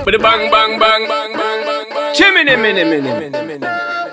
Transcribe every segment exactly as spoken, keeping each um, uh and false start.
But the bang bang bang bang bang bang. Chimney minute minute.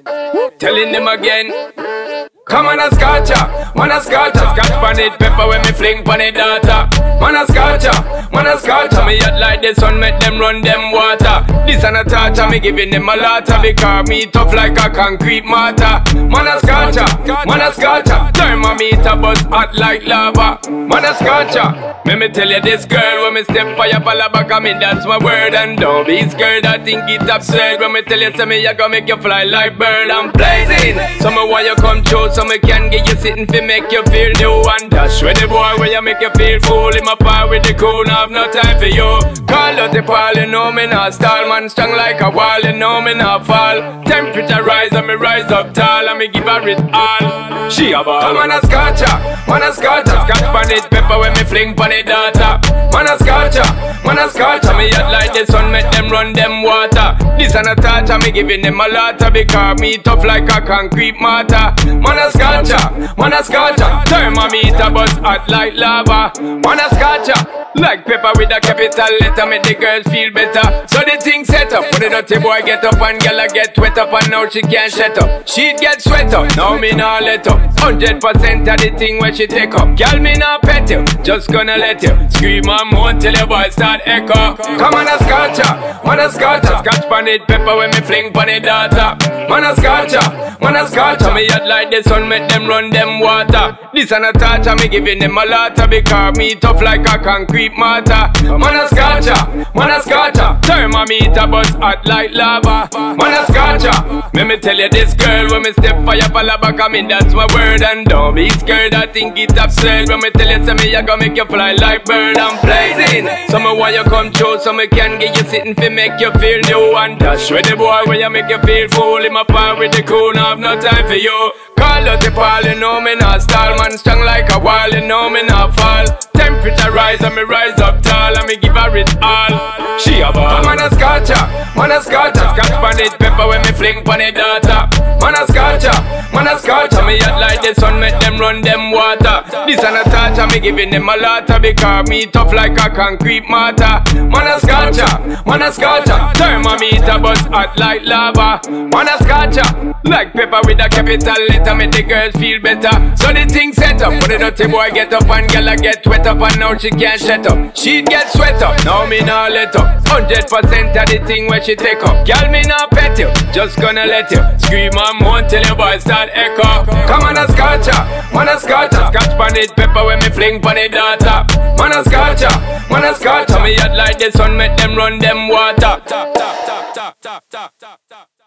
Telling them again. Come on a scotcha, man a scotcha, scotch pan it, pepper when me fling pan it data. Man a scotcha, man a scotcha, me yacht like the sun, make them run them water. This an a torture, me giving them a lotta, because me tough like a concrete mortar. Man a scotcha, man a scotcha, thermometer buzz hot like lava. Man a scotcha, me me tell you this girl, when me step fire pala back of me, that's my word. And don't be scared, I think it's absurd. When me tell you say me, I gonna make you fly like bird. I'm blazing, so me want you come true. So me can get you sitting fi make you feel new. And dash with the boy where you make you feel fool. In my power with the cool, now have no time for you. Call out the pal, you know me not stall. Man strong like a wall, you know me not fall. Temperature rise and me rise up tall. And me give her it all. She a ball. Man a scotcha, man a scotcha, scotch pan it, pepper when me fling pan it data. Man a scotcha, man a scotcha, me yacht like the sun, make them run them water. This an a torture, me giving them a lotta, because me tough like a concrete mortar. Man a scotcha, man a scotcha, thermometer buzz hot like lava. Man a scotcha, like pepper with a capital letter, make the girls feel better. So the thing set up, when the dirty boy get up and girl get wet up, and now she can't shut up. She'd get sweat up, now me nah let up. Hundred percent of the thing when she take up. Girl me nah pet you, just gonna let you scream and moan till your voice start echo. Come on a scotcha, man a scotcha, scotch pan it, pepper when me fling pan it data. Man a scotcha, man a scotcha, me yacht like the sun, make them run them water. This an a torture, me giving them a lotta, because me tough like a concrete mortar. Man a scotcha, man a scotcha, thermometer buzz hot like lava. Man a scotcha, me me tell you this girl, when me step fire pala back of me, that's my word. And don't be scared, I think it's absurd. When me tell you say me, I gonna make you fly like bird. I'm blazing, so me want you come true, so me can get you sitting fi make you feel new. And dash with the boy where you make you feel fool. In my power with the cool, now have no time for you. Call out the pal, you know me not stall. Man strong like a wall, you know me not fall. Temperature rise and me rise up tall, and me give her it all. She a ball. Man a scotcha, man a scotcha, scotch pan it, pepper when me fling pan it data. Man a scotcha, man a scotcha, me yacht like the sun, make them run them water. This an a torture, me giving them a lotta, because me tough like a concrete mortar. Man a scotcha, man a scotcha, thermometer buzz hot like lava. Man a scotcha, like pepper with a capital letter, make the girls feel better. So the thing set up, when the dirty boy get up and girl get wet up, and now she can't shut up. She'd get sweat up, now me nah let up. Hundred percent of the thing when she take up. Girl me nah pet you, just gonna let you scream and moan till your voice start echo. Come on a scotcha, man a scotcha, scotch pan it, pepper when me fling pan it data. Man a scotcha, man a scotcha, me yacht like the sun, make them run them water.